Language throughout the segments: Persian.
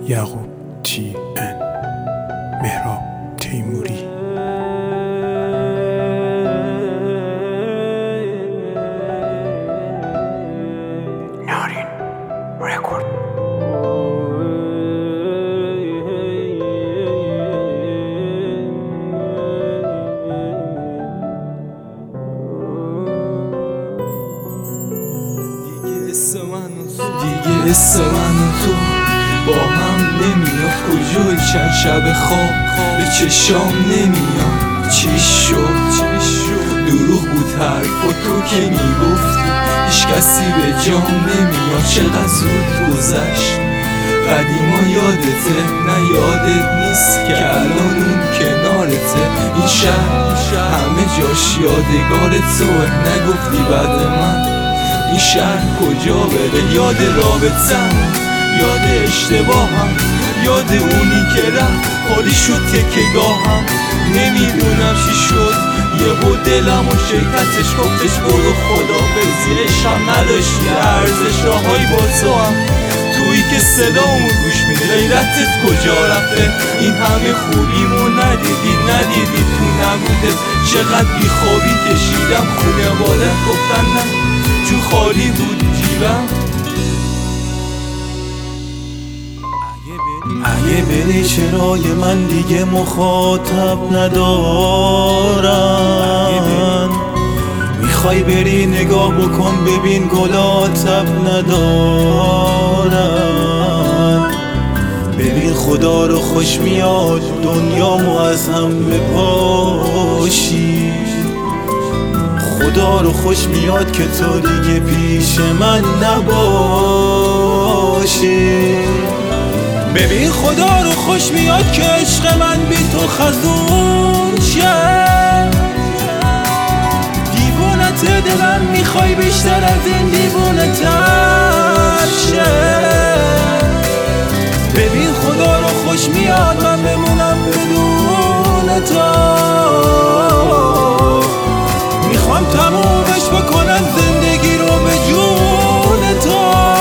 یعقوب TN، مهراب تیموری. نارین رکورد. دیگه اسم من و تو با هم نمیاد، کجای چند شب خواب به چشام نمیاد. چی شد دروغ بود حرفا تو که میگفتی، هیچ کسی به جام نمیاد. چقدر زود گذشت قدیما، یادته نه یادت نیست که الان اون کنارته. این شهر همه جاش یادگار توه، نگفتی بعد من این شهر کجا بره. یاد رابطم، یاد اشتباهم، یاد اونی که رفت خالی شد تکه‌گاهم. نمیدونم چی شد، یهو دلم و شیطتش گفتش برو خداحافظی. عشقم نداشتی ارزش، راهایی با تو هم تویی که صدامو گوش میدی. غیرتت کجا رفته؟ این همه خوبیمو ندیدی تو نبوده. چقدر بیخوابی کشیدم، خونه بالت گفتن نه چون خالی بود جیبم. اگه بری چرای من دیگه مخاطب ندارن، میخوای بری نگاه بکن ببین گلا تب ندارن. ببین خدا رو خوش میاد دنیامو از هم بپاشی. خدا رو خوش میاد که تو دیگه پیش من نباشی. ببین خدا رو خوش میاد که عشق من بی تو خزون شه. دیوونت دلم میخوای بیشتر از این دیوونت شه. ببین خدا رو خوش میاد من بمونم بدون تو. میخوام تمومش بکنم زندگی رو به جون تو.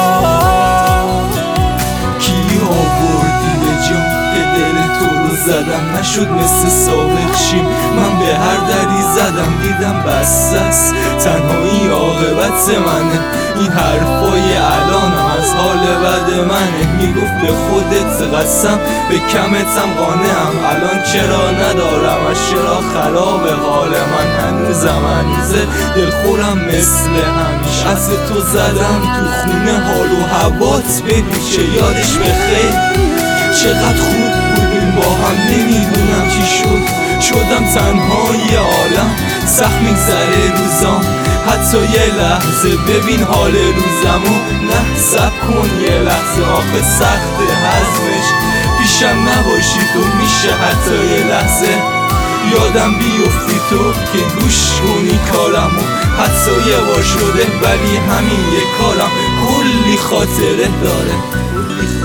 کی آوردی به جان که دل تو رو زدم، نشد مثل سابق شیم. من به هر دری زدم دیدم بس است، تنهایی عاقبت منه. این حرفای الانم از حال بد منه. میگفت به خودت قسم به کمتم قانعم. الان چرا ندارم از چرا خراب حال من. هنوزه دلخورم مثل همیشه. از تو زدم تو خونه حال و هوات بپیچه. یادش بخیر چقدر خوب بودیم با هم. نمیدونم چی شدم تنهای عالم. سخت میگذره روزام حتی یه لحظه، ببین حال روزمو. نه صبر کن یه لحظه، آخه سخته هضمش. پیشم نباشی تو میشه حتی یه لحظه یادم بیفتی تو که گوش کنی کارمو. حتی یه بار شده ولی همین یه کارم کلی خاطره داره.